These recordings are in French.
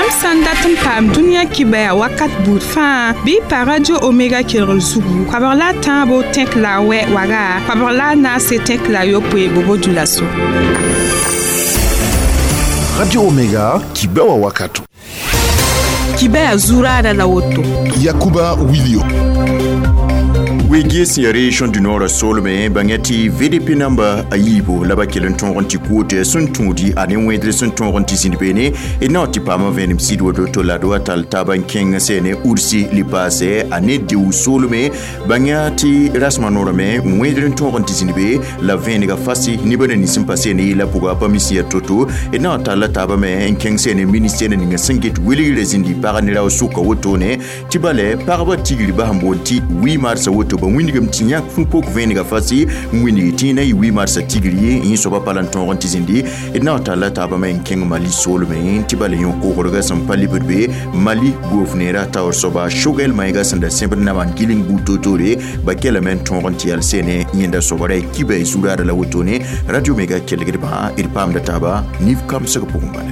Yam sandatum pam dunia kibaya wakat bout fa bi pa radio Omega Kelrol Sugu. Kwabarla tambo tek la we waga. Kwabarla na se tek la yo pwe bobo du lasso. Radio Omega kibawa wakatu. Kibaya zurada la woto. Yakuba Wilio. Wegis ya région du Nord Solomé bangati VDP number ayibo laba kelenton ronti kote sun tundi ane wedre sun ton ronti sinibene e noti pama venim sidwo do la do tal taban king sene ursi li passé ane de Solomé bangati rasmanorame wedre ton ronti sinibe la veniga fasi ni bana ni simpase ne la puga pamisia toto e nota la tabame king sene ministère ni ngangit wili rezindi paranira suka wotone tibale paraba tigli bahamboti 8 mars woto ba windigam tinyak fupok veniga fasi wini tina 8 mars tigli in soba palanton ronti et nota la taba men king Mali Solomé tibale yon ko gorga sampali berbe Mali gouverneur ta soba shogel maiga sanda sempre na man killing butotore ba kelemen ton ronti al sene yenda sobare kibe zura la wotone radio Mega kelegede ba ir pam da taba niv kam sa ko pumbane.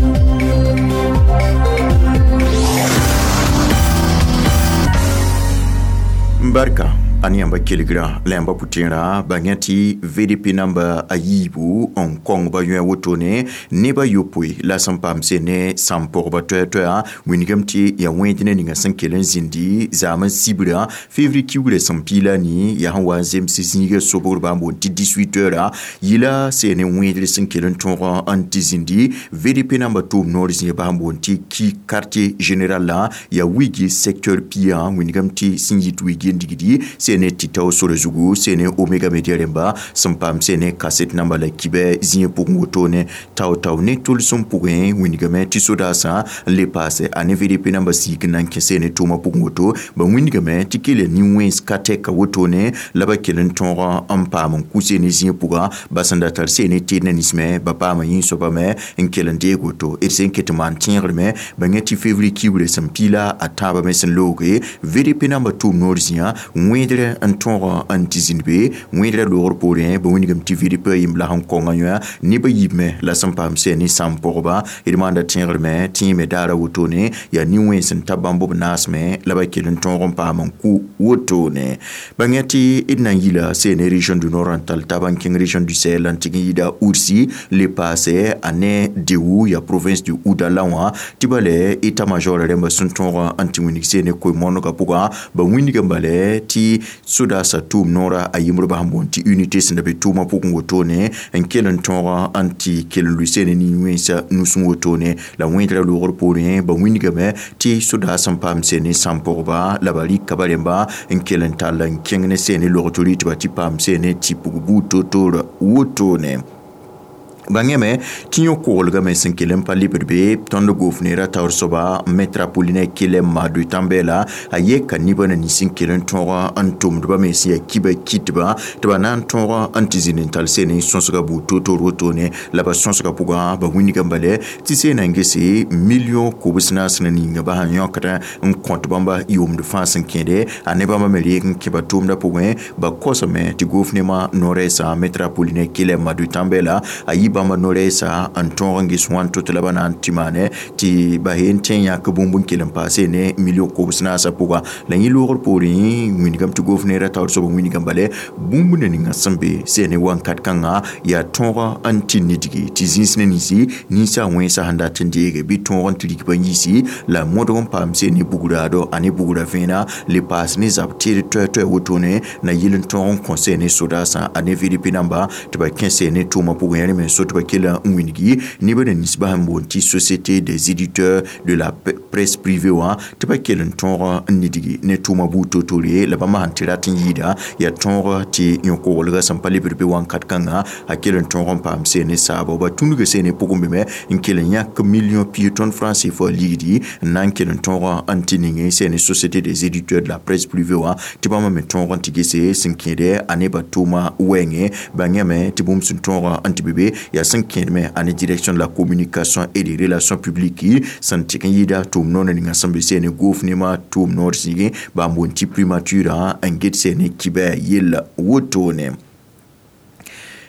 Mbarka Aniamba Kiligra, Lamba Putina, Bangati, VDP number Ayibu, Hong Kong Bayon Wotone, Neba Yopui, La Sampam Sene, Sampor Batoa, Winigamti, Yawendine Ninga Sankelen Zindi, Zaman Sibra, Février Kure Sampilani, Yahawa Zem Sisniga Soborbambo, 18h, Yila, Sene Wendle Sankelen Tora, Antizindi, VDP number 2 Nordisin Bambo, Ki quartier général là, Yawigi, secteur Pia, Winigamti, Singit Wigi, Digidi, sene titao sore zugu sene Omega Media Remba sampam sene cassette namba la kibe zinye pungotone tau ne tul som puguen winigame tisoda sa le passe ane VDP namba sik nanke sene tuma pungoto ba winigame tikele ni wens kateka wotone laba kelen tonra ampam kusene zinye puga basanda tar sene tinanisme ba pama yin soba me enkelen degoto et senket mantenir me bangeti février kibre sampila ataba mesen loge VDP namba 2 norzia wedre antonra antizinbe wedre lor pourien ba winigam TV pe yimla Hong Kong anya ni ba yime la sampam seni samporba irmanda tinrme time dara wotone ya ni wensen tabambo nasme la ba kelen tonron pa manku wotone bangati idnangila seni région du Nord taban king région du Sahel antigida ursi le passé ane dewu ya province du Oudalawa tibale état major remba suntonra antiwinik seni ko monoka puga ba winigam bale ti suda sa tum nora ayimro bahambonti unité sindabe tuma pokungotone enkelen tonra anti kelen lusene ni wensa nusungotone la wentra lo reporien ba winigame ti suda sampam sene samporba la bali kabalemba enkelen talan kengne sene lo autorité ba ti pam sene ti pugu totora wotone bangeme tinyo kolga mesen kelem pali berbe tondo gouverneur ta orsoba metropoline kelem madu tambela aye kanibana nisin kelen tora antum do mesi ya kiba kitba to nan tora antizinental sene sonsoga bu toto rotone la ba sonsoga puga ba wini gambale ti sene ngese million ko busna sanani ngaba hanyo kata un compte bamba yom de france kende aneba mameli kiba tumda puga ba kosame ti gouvernement noresa metropoline kelem madu tambela ayi bamba noresa antongi swan to la bana antimane ti bahenten ya kabumbun kilen passé ne million ko busna sa puga la ni lor pori winigam to gouverneur ta so winigam bale bumbun ni ngasambe sene wan kat kanga ya tonga antinidigi ti zinsne nisi ni sa wen sa handa tendege bi tonga tidiki banyisi la modon pam sene bugurado ani bugura fena le pass ni zap tiri to wotone na yilin tonga conseil ne soda sa ani VDP namba to ba 15 ne tuma puga yani men so to ba kela unwinigi ni bana nisba hambonti société des éditeurs de la presse privée wa to ba kelen tonga nidigi ne tuma buto tole la ba ma hantiratin yida ya tonga ti yonko wolga sampali berbe wan kat kanga a kelen tonga pam sene sabo ba tunuga sene pogombe me in kelen yak million piéton français fo lidi nan kelen tonga antininge sene société des éditeurs de la presse privée wa ti ba ma me tonga tigese sinkede aneba tuma wenge bangame ti bum sun tonga antibebe ya sinkede à la direction de la communication et des relations publiques santikin yida tum non ni ngasamba sene gouvernement tum nord sige ba monti primature en get sene kiba yella wotone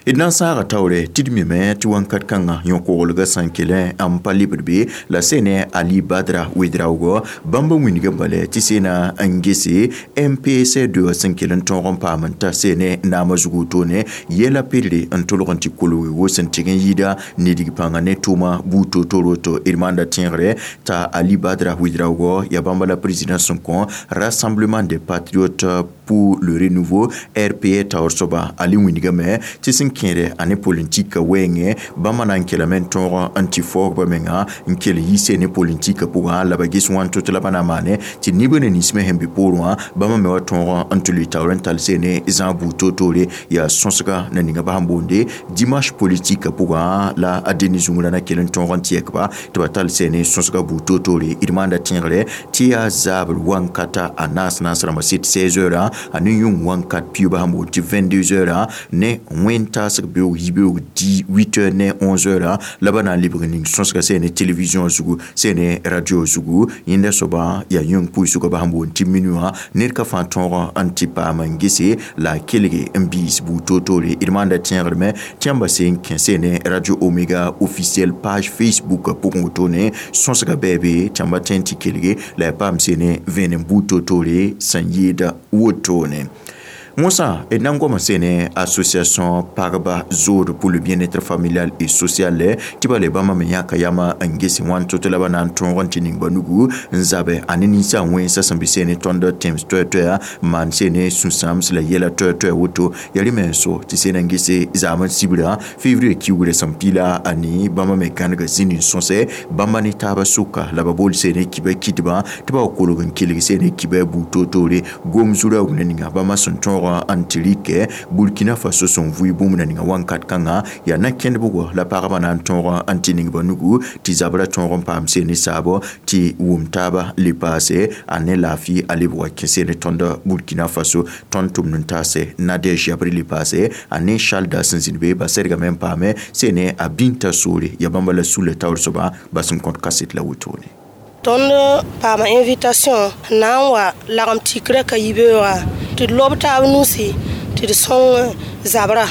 Idnan sara tawre tidmime ti wankat kanga yonkorolga sankele am palibrbe la sene Ali Badra Widraugo bamba winiga bale ti sena angese MPC 2 sankelen tonron pamanta sene namazugu tone yela pili antoloranti kulu wosen tigen yida nidigi pangane tuma buto toroto irmanda tiengre ta Ali Badra Widraugo ya bamba la présidence son Rassemblement des Patriotes pour le renouveau RPA Taorsoba Ali Winigame Tissinkere ane politique wenge bamana nkela mentor antifor bamenga nkele yise ne politique pour la bagis wan toute la banamane ti nibone nisme hembi pourwa bama me waton antuli taorental sene zambu totole ya sonsaka na ninga bahambonde dimanche politique pour la adenizungula na kelen ton tiekba total sene sonsaka bu totole irmanda tingre tia zabl wankata anas nasra masit 16h anu yung wankat piuba hambo ti 22h ne wenta sak biu hibiu 18h ne 11h labana libre ning sonska sene télévision zugu sene radio zugu yinde soba ya yung puisuka ba hambo ti minua nerka fanton antipa mangisi la kelege mbis bu totole irmanda tienreme tiamba sen sene radio Omega officiel page Facebook pour ngotone sonska bebe tiamba tenti kelege la pam sene venem bu totole sanyida wotone Moussa et Nangoma Sene, association Parba Zod pour le bien-être familial et social, Tibale Bama Meyaka Yama, Ngesi Wan Totelabanan, Trontining Banugu, Nzabe, Aninisa, Wensa Sambisene, Tonda, Thames Tuer, Mansene, Sunsams, la Yela Tuer, Woto, Yalimenso, Tissene Ngese, Zaman Sibra, Février Kiwure Sampila, Ani, Bama Mekanaga Zinin Sonse, Bama Nitaba Suka, la Babol Sene, Kibe Kitba, Tiba Okologan Kilisene, Kibe Butotore, Gomzura, Uneninga, Bama Sonton. Antilike Burkina Faso son vui bumna ninga wankat kanga ya nakende bugo la parabana antonra antining banugu ti zabra tonron pamse ni sabo ti wumtaba lipase ane lafi alibwa kesene tonda Burkina Faso tontum nuntase Nadej Jabri lipase ane shalda sinzinbe baserga mempame sene abinta suri ya bamba la sule tawr soba basum kont kasit la wutoni ton pa ma invitation nawa lagam tikre ka yibewa ti lobta nusi ti son zabra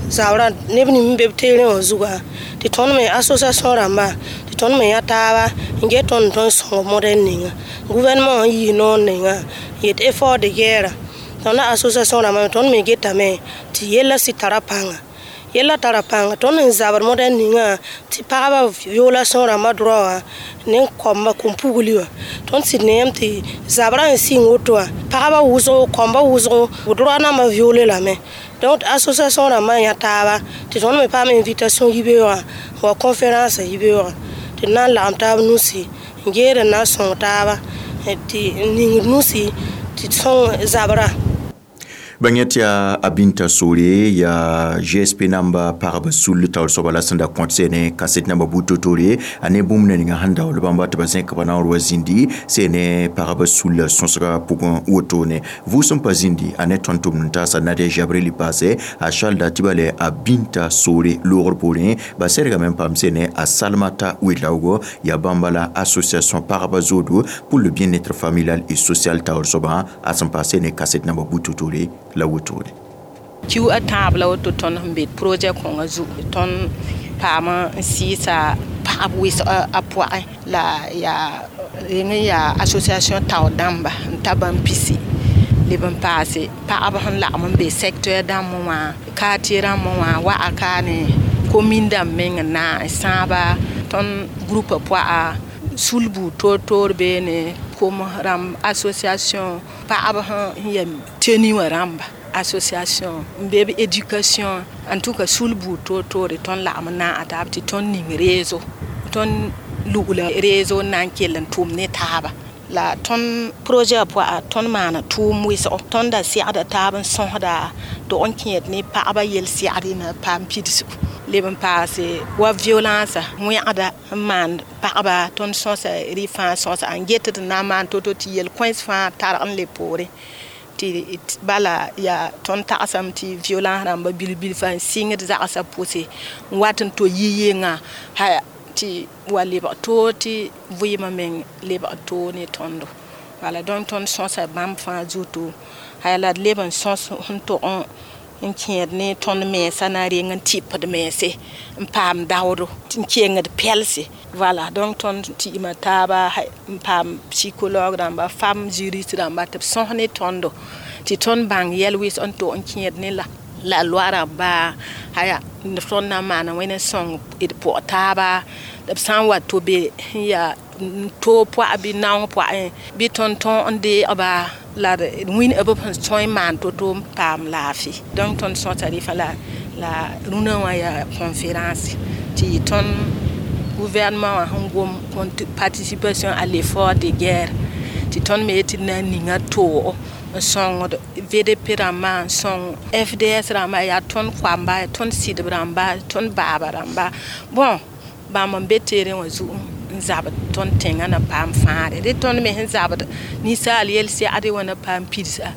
nebni mbe tere ozuga ti ton me association ramba ti ton me yatawa nge ton son modern ninga gouvernement yi non ninga yet effort de guerre ton association ramba ton me getame ti yella si tarapanga ton zabar modern ninga ti paraba violation ramba droit ne komba kumpuguliwa ton sinem ti zabra singotoa paraba uzo komba uzo droit na ma violer la main donc association ramba ya taba ti ton me pas invitation yibewa wa conférence yibewa ti nan la amtab nusi ngere na son taba ti ning nusi ti son zabra Banyatia Abinta Sore ya GSP namba paraba sul tawul sobala sanda kontsene kaset namba butotore ane bumne nga handa wala bamba tabasen kabana wazindi sene paraba sul sonsra pugon wotone vous sont pas indi ane tontum ntasa Nadej Jabri li passé a Chalda Tibale Abinta Sore lor pone ba serga même pam sene a Salmata Wilaugo ya bamba la association paraba zodo pour le bien-être familial et social tawul soba a son passé ne kaset namba butotore la wotore kiu atable auto ton mbit projet ko ngazu ton pama sisa pabwis apwa la ya association tawdamba tabam pisi liban passé pa aban la mon be secteur damwa katira mwa wa akane commune d'amenga na saba ton groupe poa sulbu totor bene comme ram association pa aban yem teni waramba association mbebe éducation en tout cas sulbu totor ton la amna adapti ton ning réseau ton lugula réseau nan kelen tumne taba la ton projet poa ton mana tum wis ton da siada taban sonda do on kiet ni pa aba yel siadi na pam pidsu leben passé wa violence moyada man pa aba ton sonsa rifa sonsa angete na man toto ti yel coins fa tar an le pore ti bala ya ton ta asam ti violence ramba bil fa singet za asa posé watin to yiyenga ha ti wali ba to ti vuyima men leba to ni tondo wala don ton sonsa bam fa jutu ha la leben sons hunto on en kẽed ne tõnd mensã na reng n tɩpd mense n paam daoodo n kengd pɛlse voilà donc tõnd tɩɩma taaba n paam psychologue rãmba fam juriste rãmba tɩ b sõs ne tõndo tɩ tõnd bãng yɛl-wɩs n tʋg n kẽed ne la loa rãmba aya tõnd na n maana wẽn n sõng d pʋg taaba b sã n wa to be n yaa to pʋa bɩ naong pʋa bɩ tõnd tõog n deegba la wĩn b sẽn sõe n maan to-to n paam laafɩ donc tõnd sõsa rɩfa la rũnã wã yaa conférence tɩ tõnd gouvernement wã sẽn gom participation à l'effort de guerre tɩ tõnd me tɩ na n ninga toog n sõngd VDP rãmba n sõng FDS rãmba yaa tõnd koamba tõnd sɩdb rãmba tõnd baaba rãmba bon bãmb n be teere wã zugu n zabd tõnd tẽngã na paam fãare rẽ tõnd me sẽn zabd ninsaal yel-sɛgde wã na paam pidsa.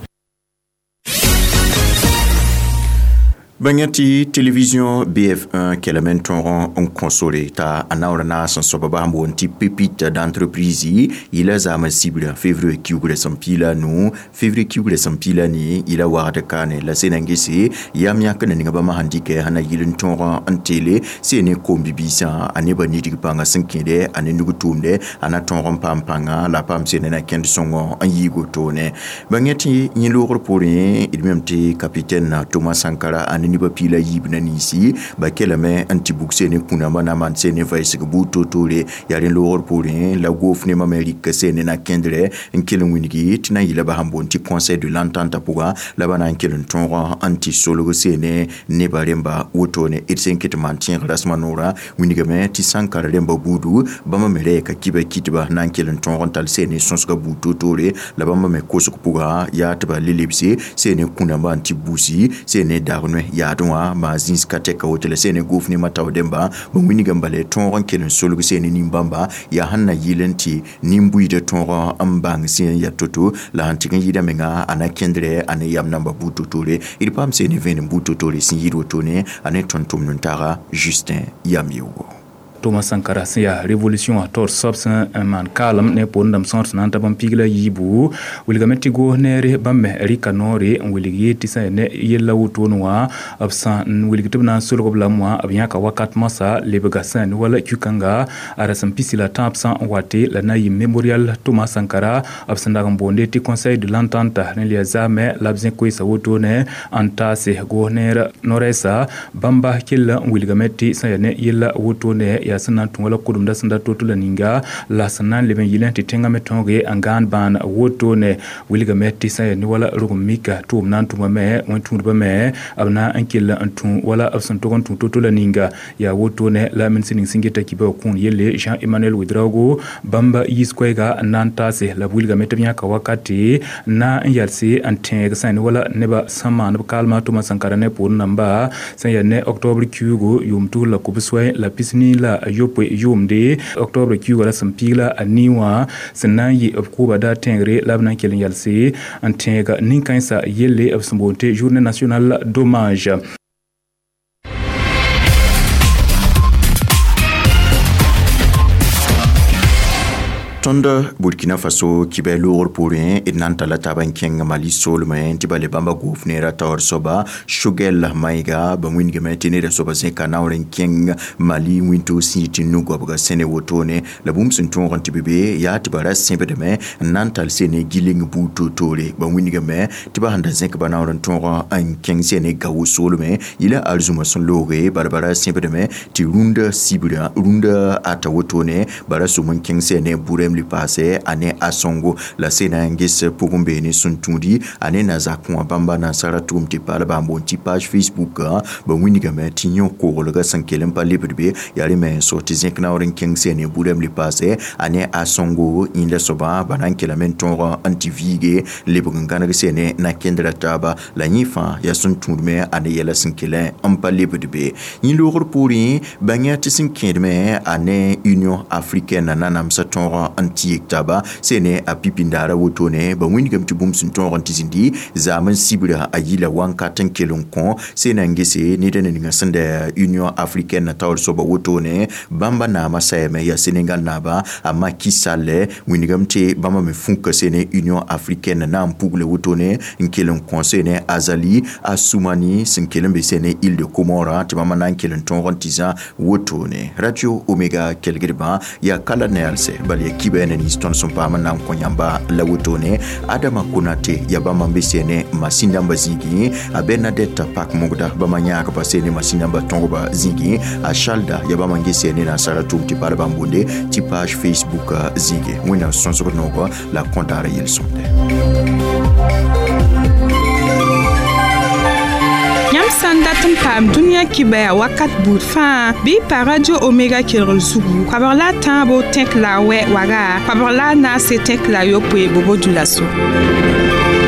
Bangati télévision BF1 kelemen tõog n kõsore t'a a naoora naas n soaba bãmb wʋn tɩ pépite d'entreprise yɩla zaama sibra février kiugrã sẽn piila nu février kiugrã sẽn piila ne yɩla wagd kaane la sẽn na n gese yam yãk na ninga bãmb sãn dɩkɛ sẽn na yɩl n tõog n teele sẽn ne kom-bi-biisã a nebã nidg pãnga sẽn kẽede a ne nug tʋʋmde a na tõog n paam pãnga la a paam sẽn na kẽnd sõngo n yiig wotone bãngẽ tɩ yẽ loogr pʋrẽ d mem tɩ capitaine Thomas Sankara a ne niba pila yibna nisi ba kelame anti bukse ne kuna mana man se ne vaisig buto tore yare loor pourin la gofne mamerika se ne na kendre en kelun winigi tina yila ba hambon ti conseil de l'entente pouga la bana en kelun tonra anti solo se ne baremba wotone et sen ket maintien rasmanora winigame ti Sankara remba budu bama mereka kiba kitba na kelun tonra tal se ne sonsga buto tore la bama me kosu pouga ya tba lilipsi se ne kuna ba anti busi se ne darne ya donwa ma zinska teka hotel sene gofni mata odemba bangwini gambale tonran kelen solo sene nimbamba ya hanna yilenti nimbui de tonran ambang sene ya toto la hantigen yida menga ana kendre ana yam namba buto tore il pam sene ven buto tore sin yido tone ana tontom nuntara Justin Yamiwo Thomas Sankara ya révolution a tor sobsan man kalam ne pondam sons nan tabam pigla yibu wilgameti go nere bamme rika nore wiligi tisa ne yella wutonwa absan wiligitibna sulgo blamwa abyaka wakat masa lebagasan wala kukanga arasam pisila tapsan wate la nayi memorial Thomas Sankara absan dagam bonde ti conseil de l'entente ne liazame labzen ko isa wotone antase go nere noresa bamba killa wilgameti sa ne yella wotone ya sanan tungala kudum da sanda totula ninga la sanan leben yilen ti tenga metonge angan ban woto ne wiliga metti sa ni wala rugumika tum nan tuma me won tunba me abna ankilla antu wala absan togon totula ninga ya woto ne la min sinin singeta kiba kun yelle Jean Emmanuel Widrago bamba yiskwega nan tase la wiliga metnya ka wakati na yarsi anteng sa ni wala neba sama na kalma Thomas Sankara ne pon namba sa ya ne octobre kyugo yumtu la kubswe la pisni la yopo yumde octobre kyugo la sampila aniwa sanayi kuba da tengre labna kelen yalse antega ninkansa yelle absambonte journée nationale d'hommage. Tonda Burkina Faso kibe loor pourin et nanta la taban keng Mali solmen tiba le bamba gouverneur tor soba Shugel Maiga ba win gemetine de soba sen kanawren keng Mali winto siti nugo baga sene wotone la bum sun ton ranti bebe ya tiba ras sembe de me nanta sene giling buto tore ba win geme tiba handa zen ba nawren ton an keng sene gawo solmen ila alzuma son lore barbara sembe de me ti runda sibura runda ata wotone bara sumun keng sene bure li passé ane asongo la sena ngis pugumbe ni suntundi ane na zakwa bamba na saratum ti pala bambo ti page Facebook ba winiga me tinyo ko ga sankelem pa libre yari me sorti zinkna orin king sene budem li passé ane asongo inda soba banan kilamenton antivige libungana sene na kendra taba la nyifa ya suntundi me ane yela sankelen ampa libre ni logor puri banya ti sinked me ane Union Africaine nanam saton antiek taba sene a pipindara wotone ba wingam ti bum sun ton tizindi zaman sibira ayila wankatan kelon kon sene ngese ni den ninga sanda Union Africaine na tawr soba wotone bamba na masayeme ya Senegal naba ama kisale wingam ti bamba me funka sene Union Africaine na mpugle wotone nkelon kon sene Azali Assoumani sinkelon be sene Île de Comora ti bamba na nkelon ton tiza wotone Radio Omega kelgirba ya kala nelse bali kibene ni ston sompa manam konyamba la wotone Adama Konate ya bamba mbesene masinda mbazigi a Bernadette Pak Mogda bamanya ka pasene masinda mbatongoba zingi a Shalda ya bamba ngesene na Saratu ti barba mbonde ti page Facebook zingi mwina sonso noko la kontara yel sonde Sandatum pam dunia kibaya wakat bout fa bi pa Radio Omega Kirol Sugu kabarla tambo tek la we waga kabarla na se tek la yo pwe bobo dulaso